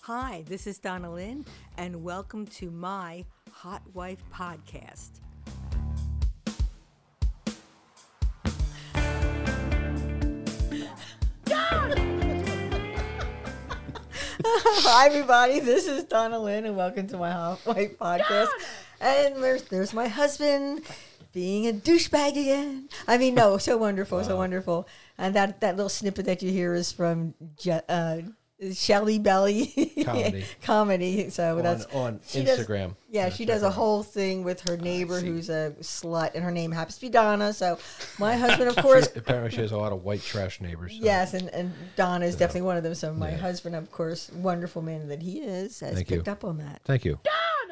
Hi, this is Donna Lynn, and welcome to my Hot Wife Podcast. Hi, everybody. This is Donna Lynn, and welcome to my Hot Wife Podcast. And there's my husband being a douchebag again. I mean, no, so wonderful, so wonderful. And that little snippet that you hear is from Shelly Belly comedy. So that's on Instagram. She does a whole thing with her neighbor who's a slut, and her name happens to be Donna. So my husband, of course, apparently she has a lot of white trash neighbors. So. Yes, and Donna is definitely one of them. So my husband, of course, wonderful man that he is, has picked up on that. Thank you.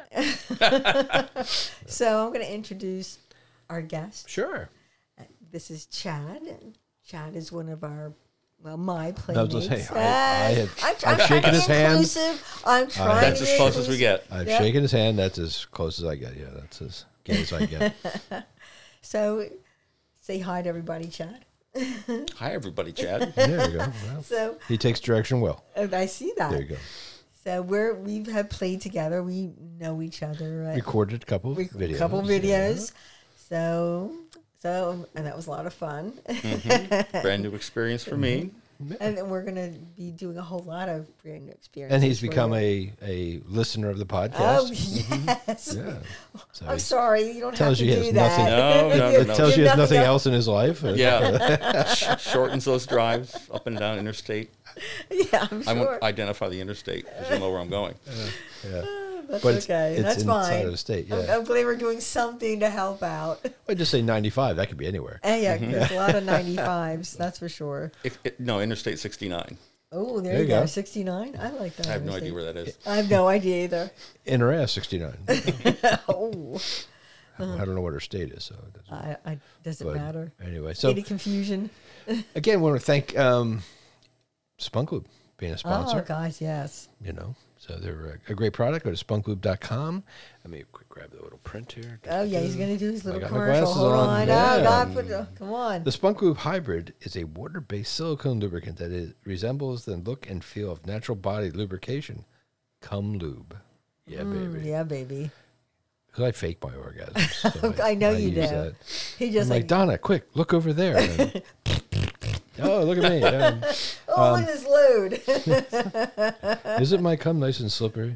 So I'm going to introduce our guest. Sure. This is Chad. Chad is one of our my playmates. I've shaken his hand. I'm trying. That's as close as we get. I've shaken his hand. That's as close as I get. Yeah, that's as gay as I get. So, say hi to everybody, Chad. Hi, everybody, Chad. There you go. Well, so he takes direction well. And I see that. There you go. So we have played together. We know each other. Recorded a couple videos. Yeah. So, and that was a lot of fun. Mm-hmm. Brand new experience for me. And then we're going to be doing a whole lot of brand new experiences. And he's become a listener of the podcast. Oh, yes. Yeah. So I'm sorry. You don't have to he has do that. nothing. No. It tells you he has nothing else in his life. Yeah. Shortens those drives up and down interstate. Yeah, I'm sure. I won't identify the interstate because you'll know where I'm going. Yeah. That's but okay. It's That's inside fine. of the state, yeah. I'm glad we're doing something to help out. I just say 95. That could be anywhere. And there's a lot of 95s, that's for sure. No, Interstate 69. Oh, there you go. 69? I like that. I have no idea where that is. I have no idea either. Inner ass 69. Oh. I don't know what her state is, so it doesn't matter. Anyway, so any confusion. Again, we want to thank Spunk Lube being a sponsor. Oh, guys, yes. So they're a great product. Go to spunklube.com. Let me quick grab the little print here. Oh, yeah, he's going to do his little got my commercial. glasses Hold on. on. Yeah. Oh, God, come on. The Spunk Lube Hybrid is a water-based silicone lubricant that resembles the look and feel of natural body lubrication. Come lube. Yeah, baby. Yeah, baby. Because I fake my orgasms. So I know you do. That. He just I'm like, Donna, quick, look over there. Oh, look at me. Look at this load. Isn't my cum nice and slippery?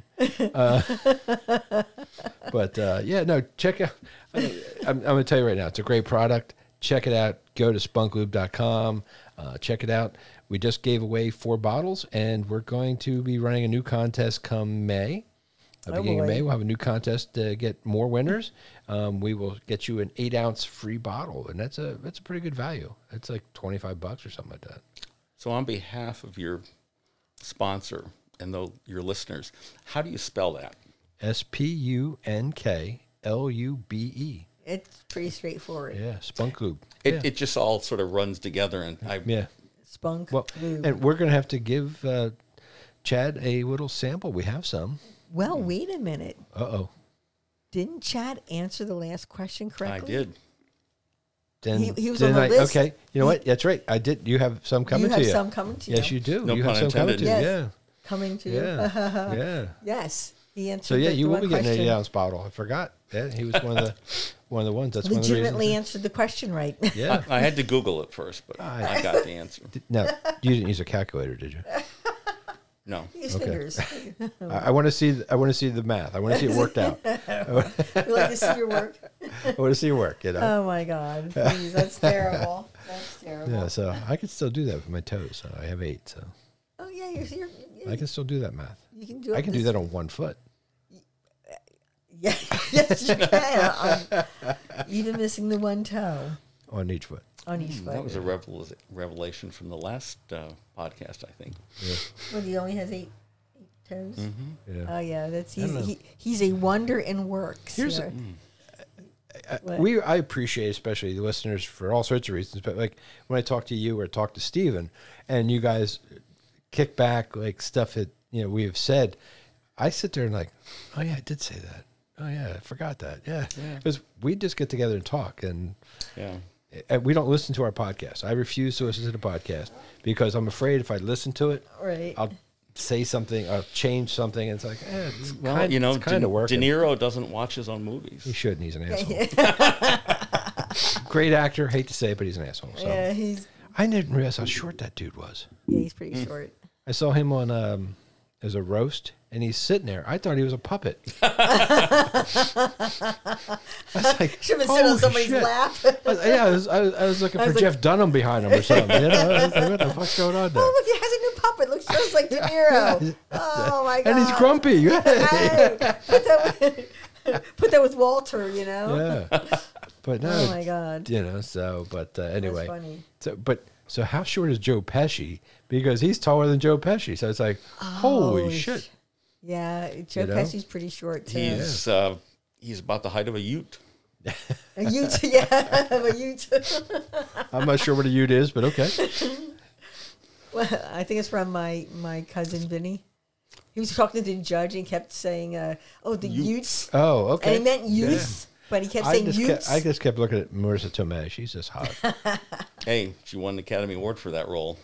Check out. I'm going to tell you right now, it's a great product. Check it out. Go to spunklube.com. Check it out. We just gave away 4 bottles, and we're going to be running a new contest come May. Beginning of May, we'll have a new contest to get more winners. We will get you an 8-ounce free bottle, and that's a pretty good value. It's like $25 or something like that. So on behalf of your sponsor and your listeners, how do you spell that? SPUNKLUBE. It's pretty straightforward. Yeah, Spunk Lube. It just all sort of runs together, and Spunk Lube. And we're going to have to give Chad a little sample. We have some. Well, wait a minute. Uh-oh. Didn't Chad answer the last question correctly? I did. Then he was on the list. Okay, you know what? That's right. I did. You have some coming to you. You have some coming to you. Yes, you do. No you pun have some coming intended. to you. Yes. Yeah. Coming to you. Yeah. Yeah. Yes. He answered So yeah, you will be getting an question. 8-ounce bottle. I forgot. Yeah, he was one of the ones. That's legitimately one of answered the question right. the reasons. Yeah. I had to Google it first, but I got the answer. Now, you didn't use a calculator, did you? No. His Okay. fingers. I want to see. I want to see the math. I want to see it worked out. You like to see your work? I want to see it work. Oh my God! Please, that's terrible. That's terrible. Yeah, so I can still do that with my toes. So I have 8. So Oh yeah, you're I can still do that math. you can do it. I can do that on 1 foot. Yeah, yes, you can. Even missing the one toe On each foot. on each foot. That was a revelation from the last podcast, I think. Yeah. Well, he only has 8 toes. Yeah. Oh yeah, I don't know. he's a wonder in works. Here's yeah. I appreciate especially the listeners for all sorts of reasons, but like when I talk to you or talk to Steven and you guys kick back like stuff that we have said, I sit there and like, oh yeah, I did say that. Oh yeah, I forgot that. Yeah, because we just get together and talk, and we don't listen to our podcast. I refuse to listen to the podcast because I'm afraid if I listen to it, Right. say something or change something. And it's like, it's Well, kind, you know, it's kind of working. De Niro doesn't watch his own movies. He shouldn't. He's an asshole. Great actor. Hate to say it, but he's an asshole. So. Yeah, he's I didn't realize how short that dude was. pretty short. I saw him on as a roast, and he's sitting there. I thought he was a puppet. I was like, Should have been sitting on "Holy somebody's shit." lap. I was looking for like- Jeff Dunham behind him or something. You know? I was like, what the fuck's going on there? Oh, look, he has a new puppet. Looks just like De Niro. Oh my god! And he's grumpy. Hey, put that with Walter. You know. Yeah. But no, Oh my god. you know, so, but anyway. That's funny. So how short is Joe Pesci? Because he's taller than Joe Pesci. So it's like, holy Oh, shit. Yeah, Joe You know? Pesci's pretty short too. He's about the height of a Ute. A Ute, yeah, a Ute. I'm not sure what a Ute is, but okay. Well, I think it's from my cousin Vinny. He was talking to the judge and kept saying, "Oh, the Utes," Oh, okay. and he meant youth, but he kept saying Utes. I just kept looking at Marissa Tomei. She's just hot. Hey, she won an Academy Award for that role.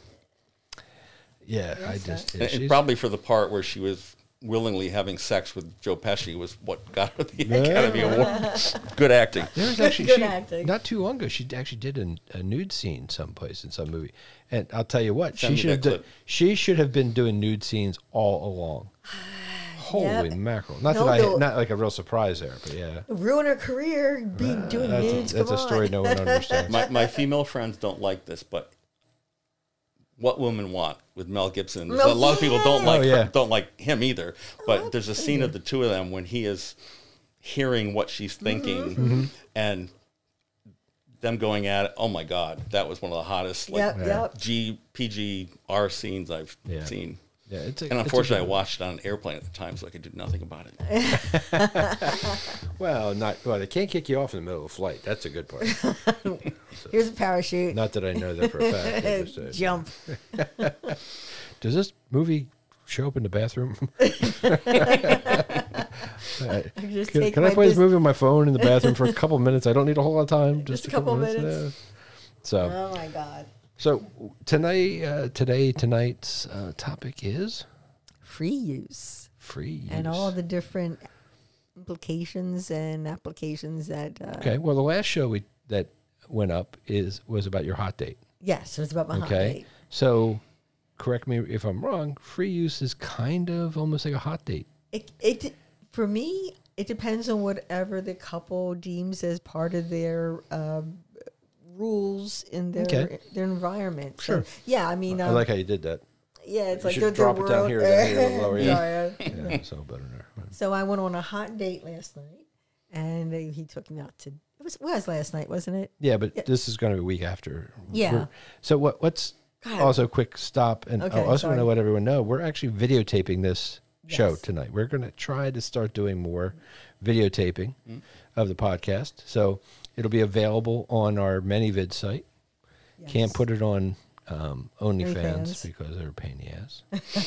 Yeah, And probably for the part where she was willingly having sex with Joe Pesci was what got her the Academy Award. Good acting. There was actually Good acting. not too long ago. She actually did a nude scene someplace in some movie, and I'll tell you what, Send me that clip. she should have been doing nude scenes all along. Holy Yep. mackerel! Not No, that they'll- not like a real surprise there, but yeah, Ruin her career, doing nudes. that's Come a story on. no one understands. My female friends don't like this, but What Women Want with Mel Gibson. Mel- A lot of people don't like Oh, yeah. don't like him either. But there's a scene of the two of them when he is hearing what she's thinking Mm-hmm. and them going at it. Oh my God, that was one of the hottest like Yep. PGR scenes I've Yeah. seen. Yeah, And unfortunately, I watched it on an airplane at the time, so I could do nothing about it. well, they can't kick you off in the middle of a flight. That's a good part. Here's a parachute. Not that I know that for a fact. I just, Jump. does this movie show up in the bathroom? Just Can take I my play this bus- movie in my phone in the bathroom for a couple minutes? I don't need a whole lot of time. Just a couple minutes. Yeah. So, Oh my god. tonight's topic is Free use. free use. And all the different implications and applications that. Okay. Well, the last show that went up was about your hot date. Yes, it was about my hot Okay. date. So, correct me if I'm wrong. Free use is kind of almost like a hot date. It for me, it depends on whatever the couple deems as part of their rules in their Okay. their environment. Sure. So, yeah, I mean, I like how you did that. yeah, it's You like should the drop it down world. here, down here, a little lower, yeah. Sorry. Yeah, so better there. So I went on a hot date last night, and he took me out to. It was last night, wasn't it? Yeah, but this is going to be a week after. Yeah. So what's God. also quick stop, and Okay, I also want sorry. to let everyone know we're actually videotaping this show Yes. tonight. We're going to try to start doing more videotaping of the podcast. So it'll be available on our ManyVid site. Can't Yes. put it on OnlyFans OnlyFans. because they're a pain in the ass.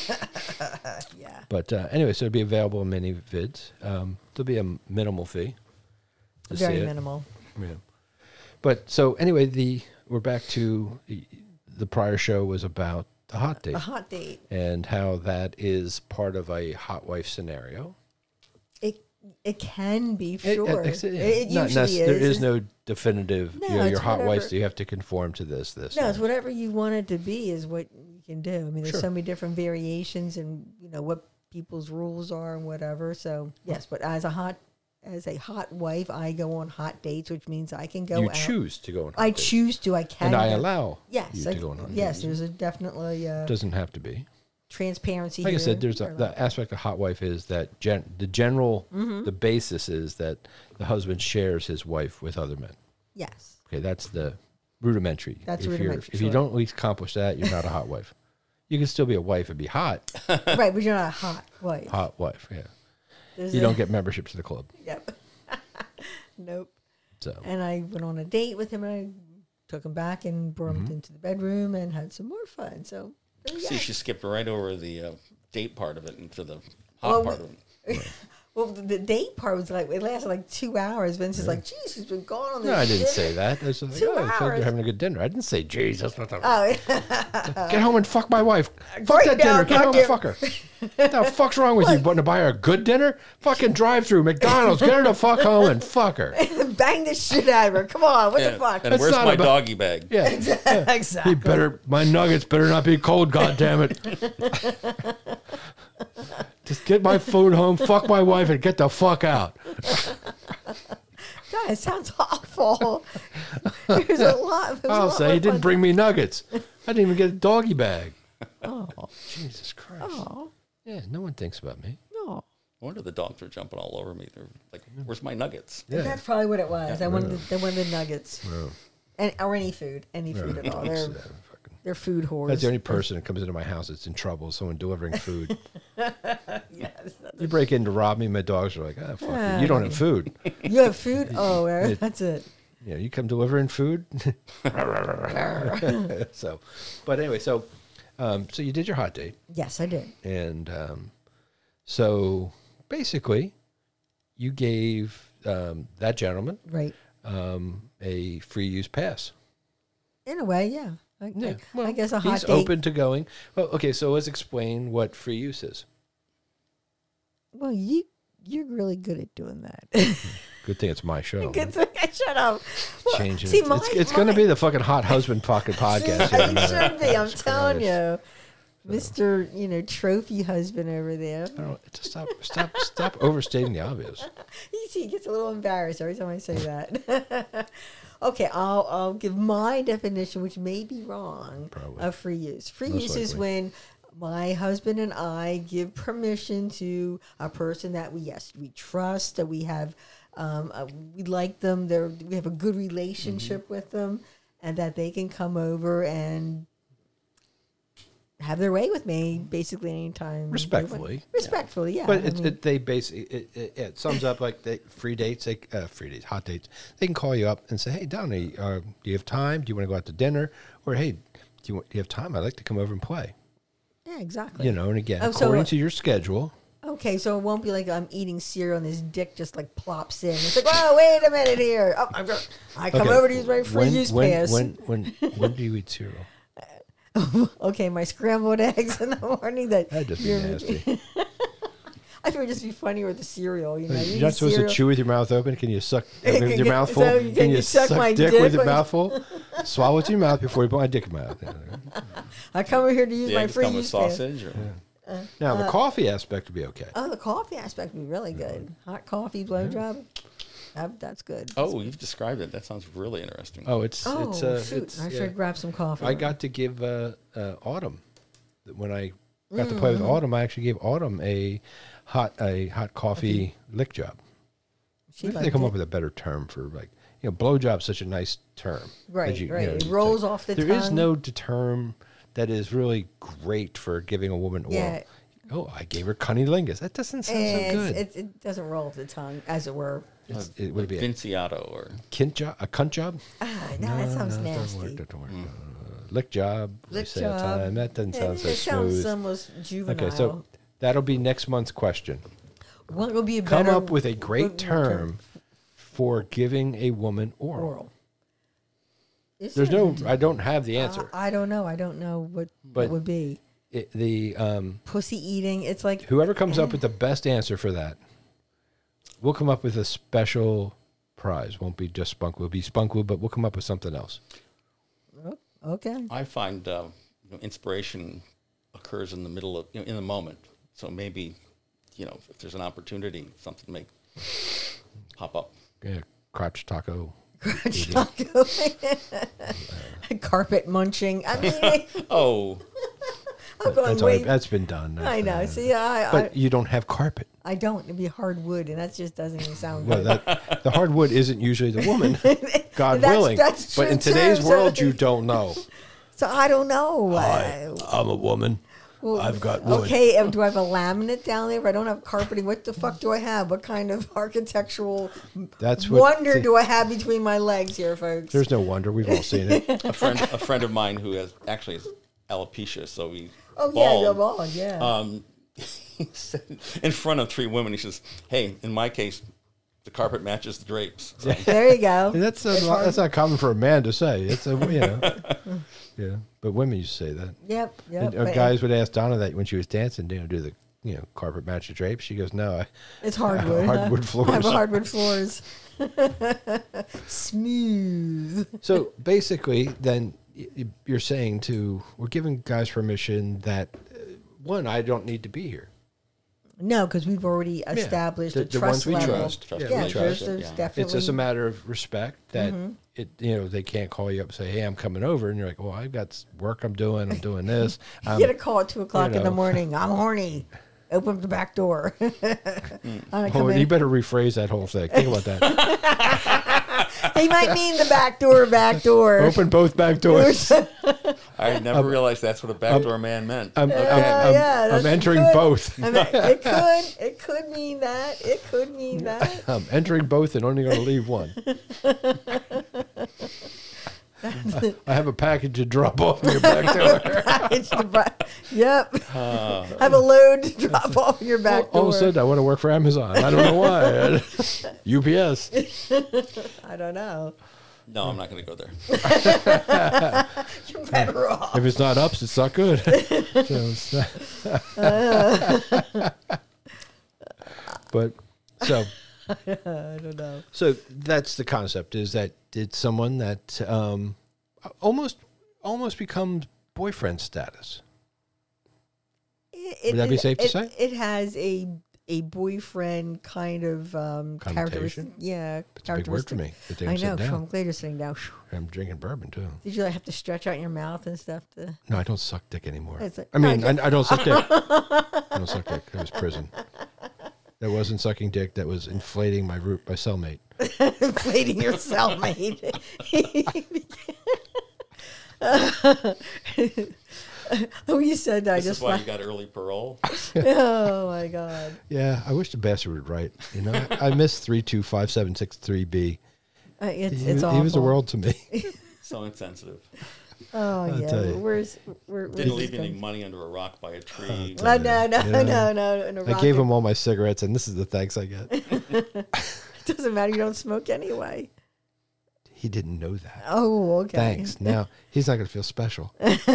Yeah. But anyway, so it'll be available on ManyVids. There'll be a minimal fee. to Very see it. minimal. Yeah. But so anyway, we're back to the prior show was about the hot date A hot date. and how that is part of a hot wife scenario. It can be, sure. It Not usually There is. is no definitive. No, your it's hot wife, whatever. so you have to conform to this. No, it's and- whatever you want it to be is what you can do. I mean, there's Sure. so many different variations and what people's rules are and whatever. So yes, but as a hot wife, I go on hot dates, which means I can go you out. choose to go on. Hot I dates. choose to. I can. and I go. allow Yes, you to go on. Hot yes. dates. There's a definitely Doesn't have to be. transparency. Like I here. said, there's the aspect of hot wife is that the general Mm-hmm. the basis is that the husband shares his wife with other men. yes. Okay, that's the rudimentary. That's if rudimentary, If you sure. don't at least accomplish that, you're not a hot wife. You can still be a wife and be hot. Right, but you're not a hot wife. Hot wife, yeah. There's You a- don't get membership to the club. Yep. Nope. So And I went on a date with him, and I took him back and brought Mm-hmm. him into the bedroom and had some more fun. So there you See, go. she skipped right over the date part of it into the hot Well, part of it. Well, the date part was like, it lasted like 2 hours. Vince is like, geez, she's been gone on this No, I didn't dinner. say that. I was like, 2 oh, I feel like hours. you're having a good dinner. I didn't say, geez, that's not the... Oh, Get home and fuck my wife. Fuck Right that now, dinner. Get home and goddamn. fuck her. What the fuck's wrong with you? Want to buy her a good dinner? Fucking drive through McDonald's. Get her the fuck home and fuck her. bang the shit out of her. Come on, what the And, fuck? and That's where's not my about- doggy bag? Yeah. Exactly. He better, my nuggets better not be cold, goddammit. Just get my food home, fuck my wife, and get the fuck out. God, it sounds awful. There's a lot. I'll say he didn't bring me nuggets. I didn't even get a doggy bag. Oh, Jesus Christ. oh, Yeah, no one thinks about me. no. I wonder the dogs are jumping all over me. They're like, where's my nuggets? Yeah. That's probably what it was. They wanted the nuggets, Well, or any food at all. yeah, They're, fucking- they're food whores. that's the only person that comes into my house that's in trouble. Someone delivering food. Yes. You break in to rob me, my dogs are like, oh, fuck you. You don't have food. You have food? Oh, that's it. Yeah, you come delivering food. So, but anyway, so you did your hot date, Yes, I did. and so basically, you gave that gentleman Right. a free use pass. In a way, yeah. I guess a hot he's date. open to going. Well, okay, so let's explain what free use is. Well, you're really good at doing that. Good thing it's my show. Good thing I shut up. Well, Changing see, it. my, It's going to be the fucking hot husband fucking podcast. See, here, it man. should be. I'm Jesus telling Christ. you, Mr. Trophy husband over there. I don't, just stop overstating the obvious. You see, he gets a little embarrassed every time I say that. Okay, I'll give my definition, which may be wrong, Probably. of free use. Free Most use is likely. when my husband and I give permission to a person that we trust, that we have, we like them, we have a good relationship Mm-hmm. with them, and that they can come over and have their way with me basically anytime. Respectfully. Respectfully, yeah. But I mean, they basically it sums up like free dates, hot dates. They can call you up and say, "Hey, Donnie, do you have time? Do you want to go out to dinner?" Or, "Hey, do you have time? I'd like to come over and play." yeah, exactly. And again, Oh, so- according to your schedule. Okay, so it won't be like I'm eating cereal and his dick just like plops in. It's like, oh, wait a minute here. Oh, I come Okay, over to use my free use pass. When do you eat cereal? Okay, my scrambled eggs in the morning. That'd just be nasty. I think it would just be funny with the cereal. You know, You're not supposed to chew with your mouth open. Can you suck Can with you- your mouth full? so Can you suck my dick dick with your with- mouth full? Swallow with your mouth before you put my dick in my mouth. I come over here to use The my eggs free come with use pass. sausage. Or, Now the coffee aspect would be okay. Oh, the coffee aspect would be really good. Hot coffee blowjob. That's good. oh, you've described it. That sounds really interesting. Oh, it's Shoot! I yeah. should grab some coffee. I got to give Autumn when I got to play with Autumn. I actually gave Autumn a hot coffee lick job. She Maybe they liked come it. up with a better term for blowjob's such a nice term. Right, that right. It it's rolls off the There is tongue. no term that is really great for giving a woman oral. Yeah. Oh, I gave her cunnilingus. That doesn't sound so good. It doesn't roll off the tongue, as it were. It would be a Vinciato or kint job, a cunt job. Ah, no, that sounds Doesn't nasty. work, doesn't work. Lick job. we Lick say all the job. time. That doesn't sound so it sounds smooth. almost juvenile. Okay, so that'll be next month's question. what will be a Come better up with a great what term for giving a woman oral. oral? Is There's there? no, I don't have the answer. I don't know. I don't know what But- it would be. Pussy eating. It's like Whoever comes up with the best answer for that, we'll come up with a special prize. Won't be just Spunk. Will be Spunk, but we'll come up with something else. okay. I find inspiration occurs in the middle of in the moment. So maybe if there's an opportunity, something may pop up. Yeah, crotch taco. Taco. Carpet munching. I mean, Oh, I'm going way. That's been done. I know. See, But you don't have carpet. I don't. It'd be hardwood, and that just doesn't even sound Well, good. the hardwood isn't usually the woman, God That's- willing. that's But true in today's too, so- world, you don't know. So I don't know. I'm a woman. Well, I've got wood. Okay, do I have a laminate down there? If I don't have carpeting, what the fuck do I have? What kind of architectural That's what. wonder do I have between my legs here, folks? There's no wonder. We've all seen it. a friend of mine who has alopecia, so he oh bald. yeah, you're bald. Yeah. he said in front of 3 women, he says, "Hey, in my case, the carpet matches the drapes." So, There you go. That's not common for a man to say. It's yeah. But women used to say that. Yep. And, But guys would ask Donna that when she was dancing, do the carpet match the drapes. She goes, "No, it's hardwood. hardwood floors." I have hardwood floors. Smooth. So basically, then you're saying we're giving guys permission that one, I don't need to be here. No, because we've already established The a trust ones we level. trust. Trust Yeah, Yeah, we there's trust. definitely. It's just a matter of respect that they can't call you up and say, "Hey, I'm coming over," and you're like, "Well, I've got work I'm doing this." You get a call at 2:00 in the know. morning. I'm horny. Open up the back door. I'm gonna come Oh, in. you better rephrase that whole thing. Think about that. He might mean the back door. Back door. Open both back doors. I never realized that's what a backdoor man meant. I'm that's entering good. both. I mean, it could mean that. It could mean that. I'm entering both and only going to leave one. I have a package to drop off in your back door. Yep. I have a load to drop off in your back door. All of a sudden, I want to work for Amazon. I don't know why. UPS. I don't know. No, I'm not going to go there. You're better off. If it's not ups, it's not good. But so I don't know. So that's the concept. Is that it's someone that almost becomes boyfriend status. Would that be safe to say? It has a boyfriend kind of characteristic. Yeah, It's a big word for me. Good thing I'm I know. sitting So down. I'm glad you're sitting down. I'm drinking bourbon too. Did you have to stretch out your mouth and stuff? No, I don't suck dick anymore. It's like- I mean, I don't suck dick. I don't suck dick. That was prison. That wasn't sucking dick. That was inflating my cellmate. Inflating your cellmate. Oh, you said that. This is why you got early parole. Oh my God. Yeah, I wish the bastard would write. I miss 3257663B. It's awful. He was the world to me. So insensitive. Oh I'll yeah. tell you. Where's Didn't leave any money under a rock by a tree. No. I gave him all my cigarettes, and this is the thanks I get. It doesn't matter. You don't smoke anyway. He didn't know that. Oh, okay. Thanks. Now he's not going to feel special.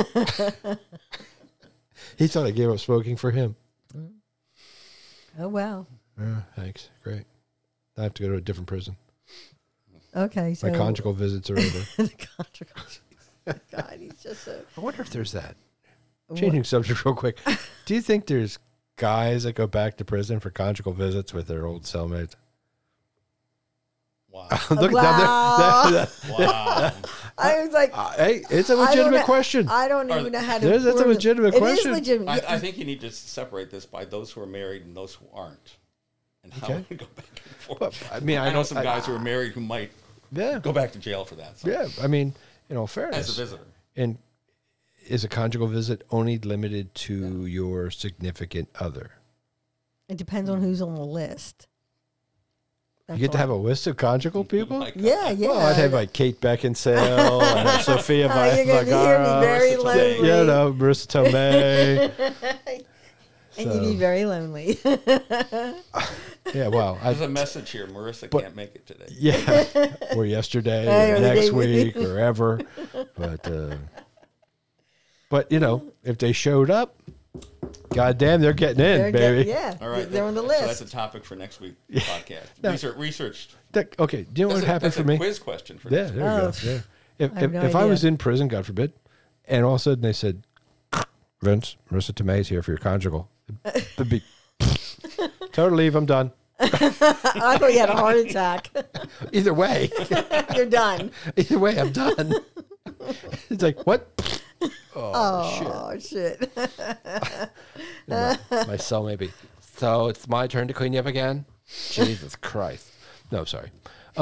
He thought I gave up smoking for him. Oh wow. Thanks. Great. I have to go to a different prison. Okay. So My conjugal visits are over. the conjugal. God, he's just so. I wonder if there's that. Changing subject real quick. Do you think there's guys that go back to prison for conjugal visits with their old cellmates? Wow. Look Wow. down there. Wow. I was like, Hey, it's a legitimate question. I don't even know how to. That's a word it. legitimate question. It is legitimate. I think you need to separate this by those who are married and those who aren't. And how Okay. we go back and forth. Well, I mean, I know some guys who are married who might go back to jail for that. So. Yeah, I mean, in all fairness. As a visitor. And is a conjugal visit only limited to your significant other? It depends on who's on the list. You get to have a list of conjugal people? My God. Yeah. Well, I'd have like Kate Beckinsale, and Sophia You're going to hear me Vergara, very Marissa lonely. Tomei. Marissa Tomei. And you'd be very lonely. Yeah, well, There's a message here. Marissa can't make it today. yeah, or yesterday, Hey, or or the next day week, or ever. But if they showed up, goddamn, they're getting in, baby. Yeah. All right. They're on the So list. that's a topic for next week's podcast. No. Research. Okay, do you know what happened That's for a me? quiz question for Yeah, next there you Oh, go. Yeah. If I have no if I was idea. in prison, God forbid, and all of a sudden they said, Vince, Marissa Tomei's here for your conjugal. It'd be, totally leave, I'm done. I thought you had a heart attack. Either way. You're done. Either way, I'm done. It's like, what? Oh, shit. my cell maybe. So it's my turn to clean you up again? Jesus Christ. No, sorry.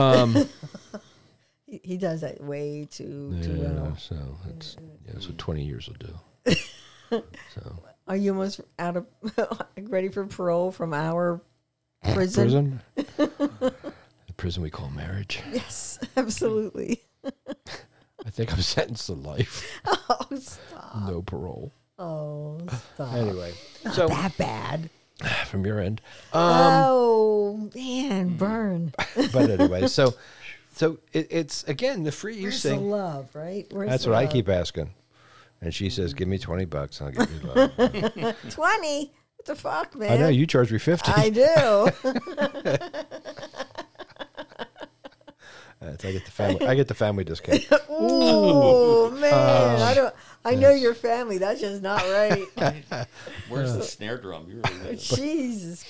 He does that way too Yeah, well. so that's what 20 years will do. So Are you almost out of ready for parole from our prison? the prison we call marriage. Yes, absolutely. I think I'm sentenced to life. Oh, stop. No parole. Oh, stop. Anyway, Not so that bad. from your end. Oh man, burn. But anyway, so it's again the free use Where's the thing. love, right? Where's That's the what I love? keep asking. And she says, "Give me $20, I'll give you love." 20. What the fuck, man? I know you charge me 50. I do. I get the family. I get the family discount. Oh man, I know your family. That's just not right. Where's the snare drum? You really need Jesus.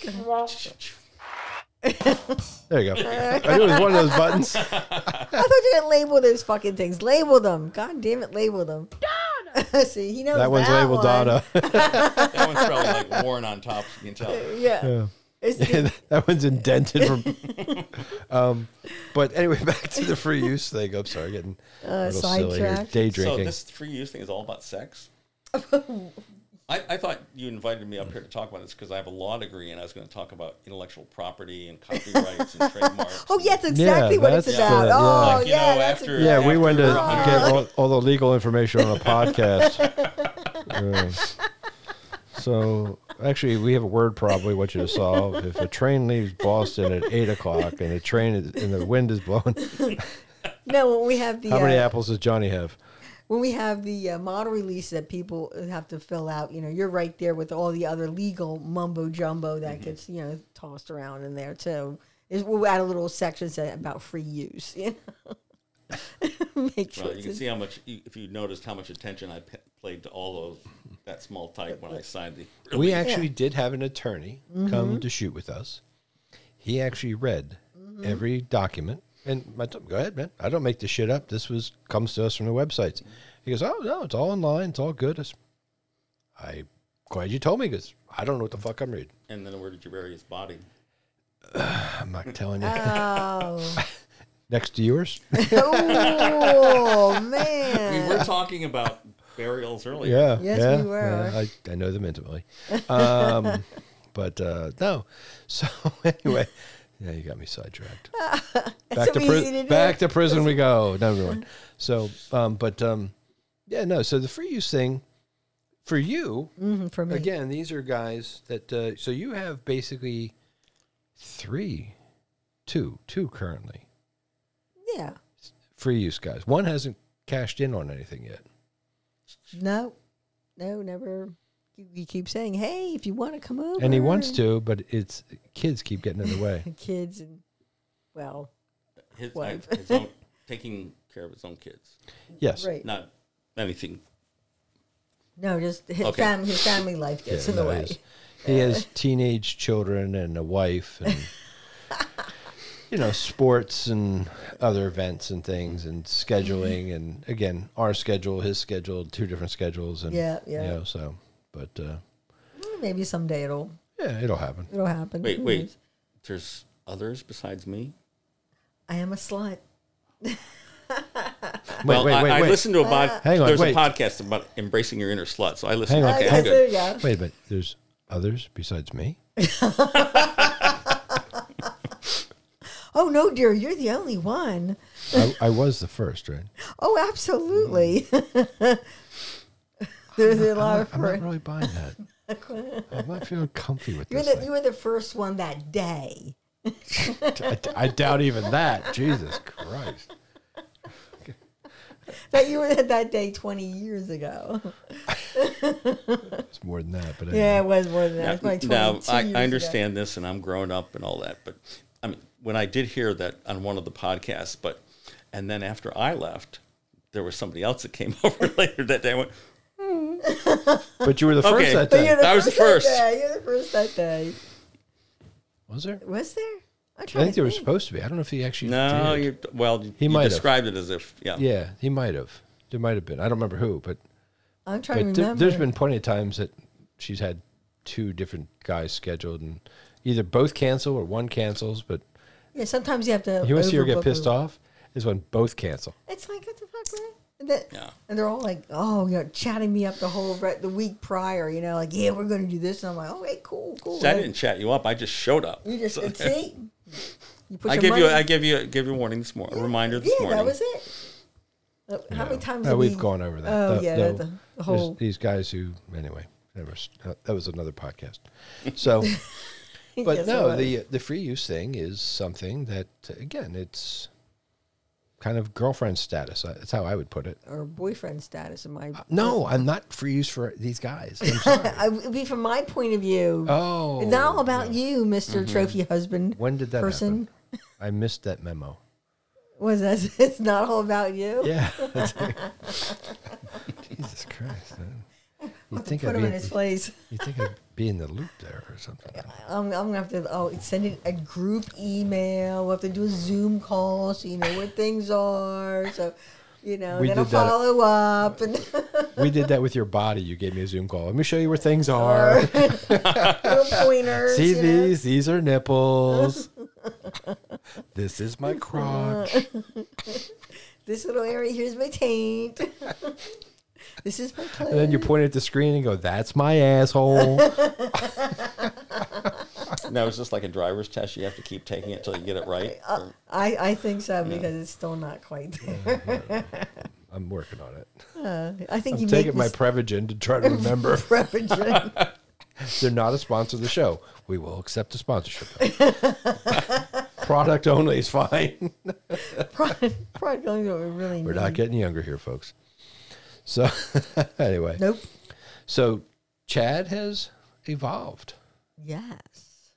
There you go. I knew it was one of those buttons. I thought you didn't label those fucking things. Label them. God damn it, label them. Donna. See, he knows That one's labeled one. Donna. That one's probably like worn on top. You can tell. Yeah. It's- That one's indented from. But anyway, back to the free use thing. I'm sorry, getting a little silly here. sidetracked. Day So drinking. this free use thing is all about sex? I thought you invited me up here to talk about this because I have a law degree and I was going to talk about intellectual property and copyrights and trademarks. Oh, yeah, that's exactly what it's that's about. the- Oh, Like, you yeah, know, that's after- exactly. Yeah, we went to After- get all the legal information on a podcast. So, actually, we have a word problem we want you to solve. If a train leaves Boston at 8 o'clock and the wind is blowing, No, when we have the how many apples does Johnny have? when we have the model release that people have to fill out, you're right there with all the other legal mumbo jumbo that gets tossed around in there too. We'll add a little section about free use. Make sure Well, you can see how much, if you noticed how much attention I played to all that small type when I signed the. We actually did have an attorney come to shoot with us. He actually read every document. And I told him, go ahead, man. I don't make this shit up. This comes to us from the websites. He goes, oh, no, it's all online. It's all good. I'm glad you told me because I don't know what the fuck I'm reading. And then where did you bury his body? I'm not telling you. Oh, Next to yours? oh We man! were talking about burials earlier. Yeah. Yes, yeah, we were. yeah, I know them intimately. But no. So anyway, yeah, you got me sidetracked. Back so easy to do. back to prison we go. No, never mind. So, yeah, no. So the free use thing for you, For me, again, these are guys that. So you have basically two currently yeah. free use guys. One hasn't cashed in on anything yet. No, never. You keep saying, "Hey, if you want to come over," And he wants to, but it's kids keep getting in the way. kids and His Wife. own, taking care of his own kids. Yes. right. Not anything. No, just his, Okay. his family life gets in the no, way. He has teenage children and a wife and sports and other events and things and scheduling and again our schedule, his schedule, two different schedules and Yeah. so but Maybe someday it'll it'll happen. happen. Who Wait. knows? There's others besides me? I am a slut. Wait. I listened to Hang on, there's wait. a podcast about embracing your inner slut. So I listened. Hang on. Okay, Yes, I'm there good. you go. Wait a minute. There's others besides me? Oh no, dear, you're the only one. I was the first, right? Oh, absolutely. There's a lot of I'm not friends. really buying that. I'm not feeling comfy with You this. were the first one that day. I doubt even that. Jesus Christ. That you were that day 20 years ago. It's more than that, but Yeah, anyway. it was more than that. It was probably Now, 22 I years understand this, and I'm grown up and all that. But I mean, when I did hear that on one of the podcasts, and then after I left, there was somebody else that came over later that day. I went, But you were the first Okay. that But day. you're the I was the first first. that day. You're the first that day. Was there? Was there? I'm I trying think to there was supposed to be. I don't know if he actually no, did. you might have. described it as if, Yeah, he might have. There might have been. I don't remember who, but I'm trying to remember. there's been plenty of times that she's had two different guys scheduled and either both cancel or one cancels. But Yeah, sometimes you have to. you want to see her get overbook pissed a- off is when both cancel. It's like, what the fuck, man? Yeah. And they're all like, oh, chatting me up the week prior, like, yeah, we're going to do this. And I'm like, oh, hey, cool. So I didn't chat you up. I just showed up. You just, see? You put I your give money. you a warning this morning, a reminder this morning. Yeah, that was it. How many times have We've gone over that. Oh, yeah, the whole. These guys who, anyway. That was another podcast. So, but Yes, no, it was. the free use thing is something that, again, it's kind of girlfriend status. That's how I would put it. Or boyfriend status in my. No, I'm not free use for these guys. I'm sorry. It would be from my point of view. Oh, It's not all about you, Mr. Trophy Husband. When did that person? happen? I missed that memo. Was that? It's not all about you. Yeah. Jesus Christ. Man. I'll have to put him in his place. You think I'd be in the loop there or something? I'm gonna have to send it a group email. We'll have to do a Zoom call so you know where things are. So then I'll did that. follow up. And We did that with your body. You gave me a Zoom call. Let me show you where things are. little pointers. See you know. these? These are nipples. This is my crotch. This little area here's my taint. This is my clit. And then you point at the screen and go, "That's my asshole." Now, is this like a driver's test? You have to keep taking it till you get it right? Or- I think so because it's still not quite there. I'm working on it. I think I'm you taking make my this Prevagen to try to remember. Prevagen. They're not a sponsor of the show. We will accept a sponsorship. Product only is fine. Product only what we really We're need. not getting younger here, folks. So, anyway. Nope. So, Chad has evolved. Yes.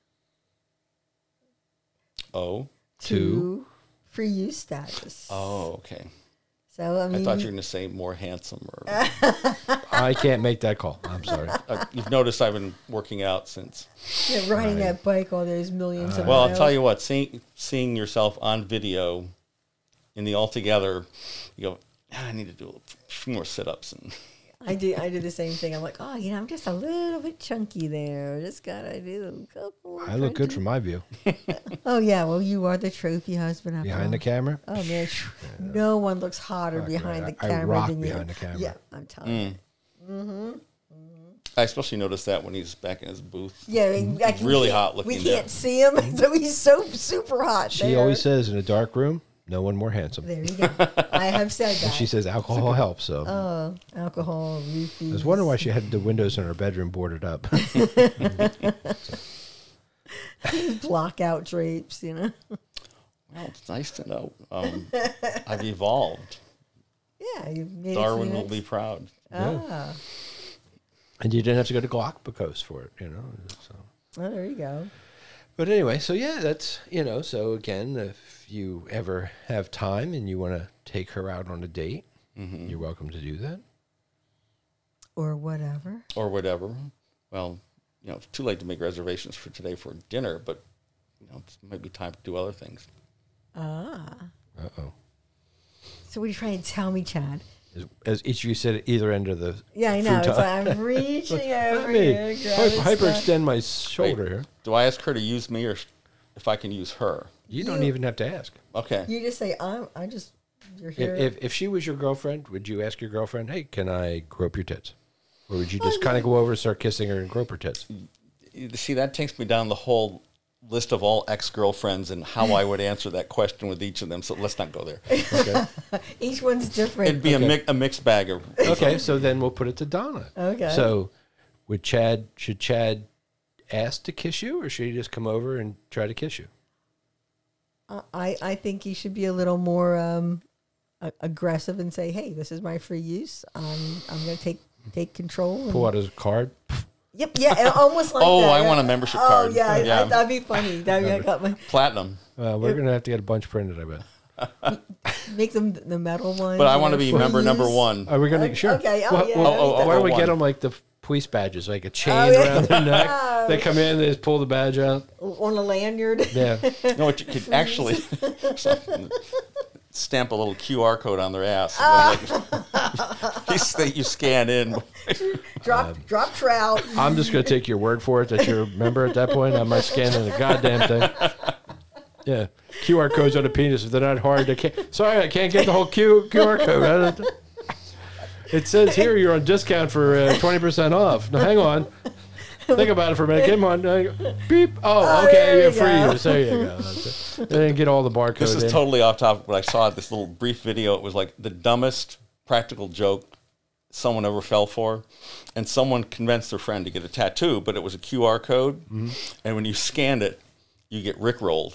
Oh. To free use status. Oh, okay. So I mean, I thought you were going to say more handsome. Or I can't make that call. I'm sorry. you've noticed I've been working out since. riding that bike all those millions of Well, miles. I'll tell you what. Seeing yourself on video in the Altogether, you go, I need to do a few more sit-ups. And I do the same thing. I'm like, I'm just a little bit chunky there. Just gotta do a couple. I look good from my view. Oh yeah, well you are the trophy husband after Behind the all. camera. Oh man, no one looks hotter Fuck, behind right. the I camera rock than you. behind the camera. Yeah, I'm telling you. I especially noticed that when he's back in his booth. Yeah, I can Really can't- hot looking We there. can't see him, so he's so super hot. She always says in a dark room, no one more handsome. There you go. I have said that. She says alcohol helps. So Alcohol, roofies. I was wondering why she had the windows in her bedroom boarded up. Blockout drapes, Well, it's nice to know. I've evolved. Yeah, you made Darwin it will through be proud. Ah, And you didn't have to go to Galapagos for it, So. well, there you go. But anyway, so yeah, that's, so again, if you ever have time and you want to take her out on a date, you're welcome to do that. Or whatever. Or whatever. Well, it's too late to make reservations for today for dinner, but, it might be time to do other things. Ah. Uh-oh. So what are you trying to tell me, Chad? As each of you said at either end of the Yeah, I know. It's futon. like I'm reaching over Let here. me grabbing hyperextend my shoulder Wait. here. Do I ask her to use me or if I can use her? You don't even have to ask. Okay. You just say, you're here. If she was your girlfriend, would you ask your girlfriend, hey, can I grope your tits? Or would you just kind of go over and start kissing her and grope her tits? See, that takes me down the whole list of all ex-girlfriends and how I would answer that question with each of them. So let's not go there. Okay. Each one's different. It'd be a mixed bag of. Okay, so then we'll put it to Donna. Okay. So should Chad ask to kiss you, or should he just come over and try to kiss you? I think you should be a little more aggressive and say, hey, this is my free use. I'm going to take control. Pull out his card. Yep, yeah, almost like that. Oh, I want a membership card. Oh, yeah, Yeah. that'd be funny. I got my, Platinum. We're going to have to get a bunch printed, I bet. make them the metal ones. But I want to be free member number use. one. Are we going to? Sure. Okay, Why yeah. why don't we one. get them like the police badges, like a chain yeah. around their neck? They come in, they just pull the badge out. On a lanyard. Yeah. You know what? You could actually stamp a little QR code on their ass. You scan in. Drop trout. I'm just going to take your word for it that you're a member at that point. I'm not scanning the goddamn thing. Yeah. QR codes on a penis. If they're not hard, they can't. Sorry, I can't get the whole QR code. It says here you're on discount for 20% off. Now, hang on. Think about it for a minute. Come on. Beep. Oh, okay. there You're you free go. use. There you go. That's it. They didn't get all the barcodes. This is in. totally off topic, but I saw this little brief video. It was like the dumbest practical joke someone ever fell for. And someone convinced their friend to get a tattoo, but it was a QR code. Mm-hmm. And when you scanned it, you get rickrolled.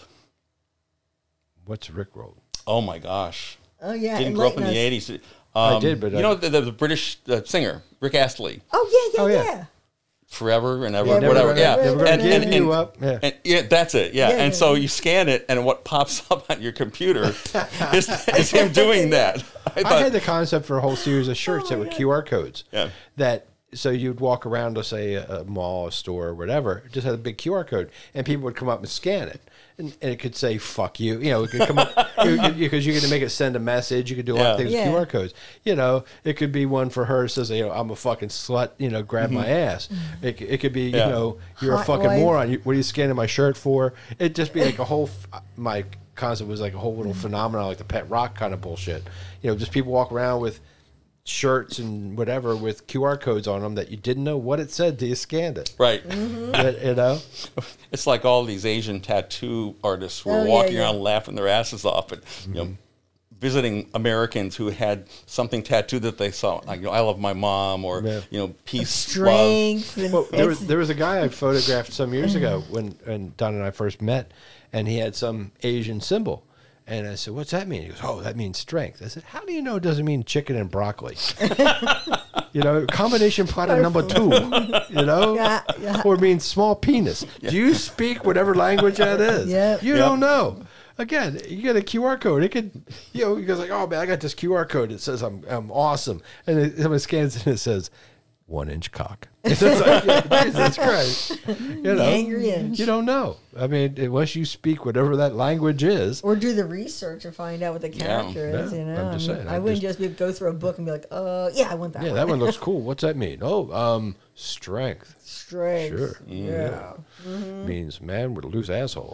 What's Rickrolled? Oh, my gosh. Oh, yeah. Didn't grow up in the 80s. I did, but... You know the British singer, Rick Astley. Oh, yeah. Forever and ever, Yeah, whatever. Never gonna give you up. Yeah. And, yeah, that's it. Yeah. Yeah, And yeah. so you scan it, and what pops up on your computer is him doing that. I had the concept for a whole series of shirts that were QR codes. Yeah. That so you'd walk around to say a mall, a store, or whatever, it just had a big QR code, and people would come up and scan it, and it could say "fuck you," you know, it could come up because you could make it send a message. You could do a lot of things with QR codes. You know, it could be one for her that says, you know, I'm a fucking slut. You know, grab my ass. It could be, you know, you're Hot a fucking wife. moron. What are you scanning my shirt for? It'd just be like a whole. My concept was like a whole little phenomenon, like the pet rock kind of bullshit. You know, just people walk around with shirts and whatever with QR codes on them that you didn't know what it said till you scanned it. Right. You know? It's like all these Asian tattoo artists who Oh, were yeah, walking yeah. around laughing their asses off, and you know, visiting Americans who had something tattooed that they saw, like, you know, I love my mom, or Yeah. you know, peace, love. Strength. And Well, there was a guy I photographed some years ago when Don and I first met, and he had some Asian symbol. And I said, "What's that mean?" He goes, "Oh, that means strength." I said, "How do you know it doesn't mean chicken and broccoli?" You know, combination platter number 2. You know, Yeah. or it means small penis. Do you speak whatever language that is? Yep. You don't know. Again, you get a QR code. It could, you know, he goes like, "Oh man, I got this QR code. It says I'm awesome," and then someone scans it and it says 1-inch cock. It's like, yeah, Jesus Christ. You know, angry inch. you don't know. I mean, unless you speak whatever that language is. Or do the research to find out what the character is, Yeah, you know? I'm just saying, I wouldn't just go through a book and be like, yeah, I want that Yeah, one. that one looks cool. What's that mean? Oh, strength. Strength. Sure. Yeah. Means man with a loose asshole.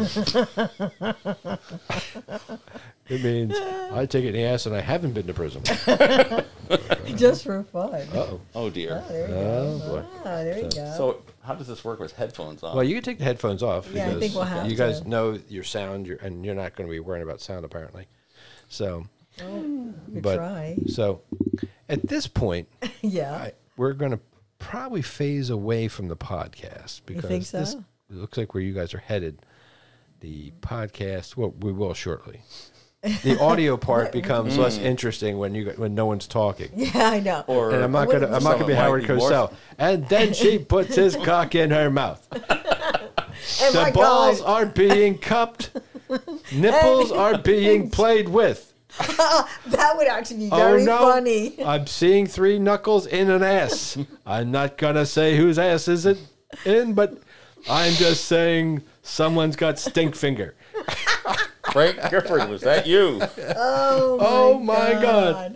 It means I take it in the ass and I haven't been to prison. Just for fun. Uh-oh. Oh dear. There you Oh, go. boy. Ah, there you go. So how does this work with headphones on? Well, you can take the headphones off. Yeah, I because think we'll have you guys to. know your sound, and you're not going to be worrying about sound, apparently. So, we could but try. so at this point, Yeah. we're going to probably phase away from the podcast because think so? this it looks like where you guys are headed. The podcast, well, we will shortly. The audio part becomes less interesting when no one's talking. Yeah, I know. Or And I'm not gonna some be might Howard be more- Cosell. And then she puts his cock in her mouth. And The my balls God, are being cupped. Nipples are being played with. that would actually be very funny. I'm seeing 3 knuckles in an ass. I'm not gonna say whose ass is it in, but I'm just saying someone's got stink finger. Frank Gifford, was that you? Oh my God.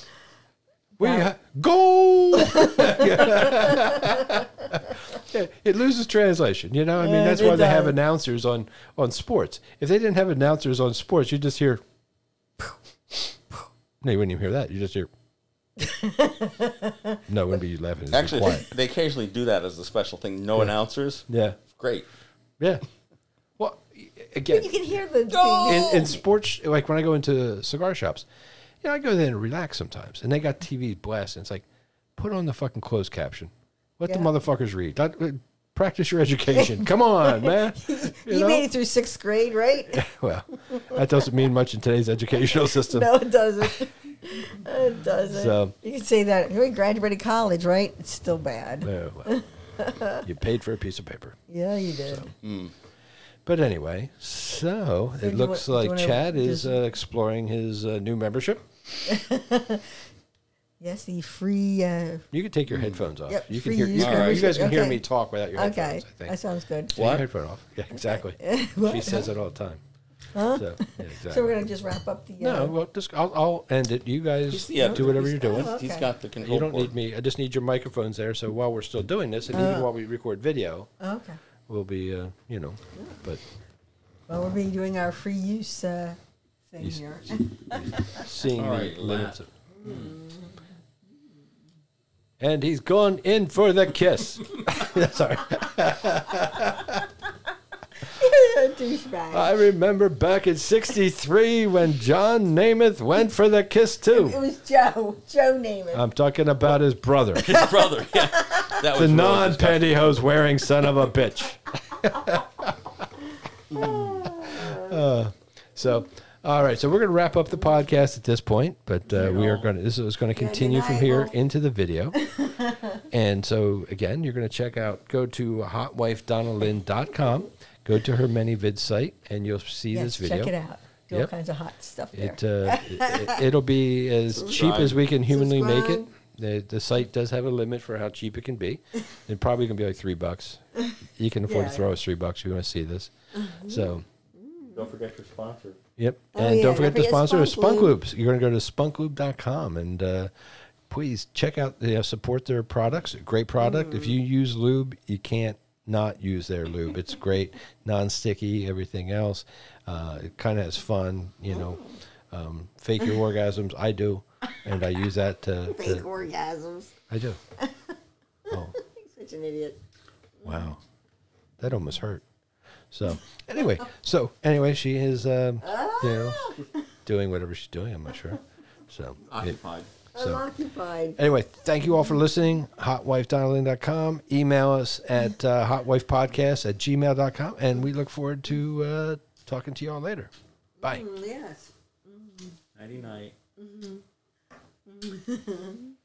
Goal. Yeah, it loses translation. You know, I mean, Yeah, that's it why they have does. announcers on sports. If they didn't have announcers on sports, you just hear. No, you wouldn't even hear that. You just hear. No, it wouldn't be laughing. It'd be Actually, quiet. they occasionally do that as a special thing. No announcers. Yeah, Great. yeah. Well, again, You can hear the thing. in sports, like when I go into cigar shops, you know, I go there to relax sometimes, and they got TV blasting. It's like, put on the fucking closed caption. Let the Yeah. motherfuckers read. Practice your education. Come on, man. You know? made it through 6th grade, right? Well, that doesn't mean much in today's educational system. No, it doesn't. It doesn't. So- You can say that. We graduated college, right? It's still bad. No, well, you paid for a piece of paper. Yeah, you did. But anyway, so do it you looks wa- do like you wanna Chad is just- exploring his new membership. Yes, the free. You can take your headphones off. Yep, You can free hear. use You guys membership. can hear Okay. me talk without your Okay, headphones. I think. that sounds good. Take your What? headphone off. Yeah, exactly. What? She says it all the time. Huh? So, yeah, exactly. So we're gonna just wrap up the. No, well, just I'll end it. You guys Yeah, do whatever you're doing. Oh, He's okay. got the control. You don't board. need me. I just need your microphones there. So while we're still doing this, and even while we record video, Okay. we'll be, but Well, we'll be doing our free use thing He's- here. seeing All the right, limits of. And he's gone in for the kiss. Sorry. douchebag. I remember back in '63 when John Namath went for the kiss It too. was Joe Namath. I'm talking about his brother, His brother, yeah. That the was non-pantyhose wearing son of a bitch. So, all right. So we're going to wrap up the podcast at this point, but we are going to. This is going to continue from here into the video. And so again, you're going to go to hotwifedonnalyn.com, go to her ManyVids site, and you'll see this video. Check it out. Do all kinds of hot stuff there. It'll be as cheap as we can humanly make it. Subscribe. The site does have a limit for how cheap it can be. It's probably going to be like $3. You can afford to throw us $3 if you want to see this. So, Don't forget your sponsor. yep. Oh, And yeah, don't forget don't to forget sponsor Spunk Spunk Lube. Lubes. You're going to go to spunklube.com and please check out, support their products. Great product. If you use lube, you can't not use their lube. It's great, non-sticky, everything else. It kind of has fun, fake your orgasms. I do, and I use that to Fake orgasms. I do. Oh, Such an idiot. wow. That almost hurt. So anyway, she is, doing whatever she's doing. I'm not sure. So, Occupied. I'm occupied. anyway, thank you all for listening. HotWifeDonnalyn.com. Email us at hotwifepodcast@gmail.com. And we look forward to talking to you all later. Bye. Yes. Nighty night.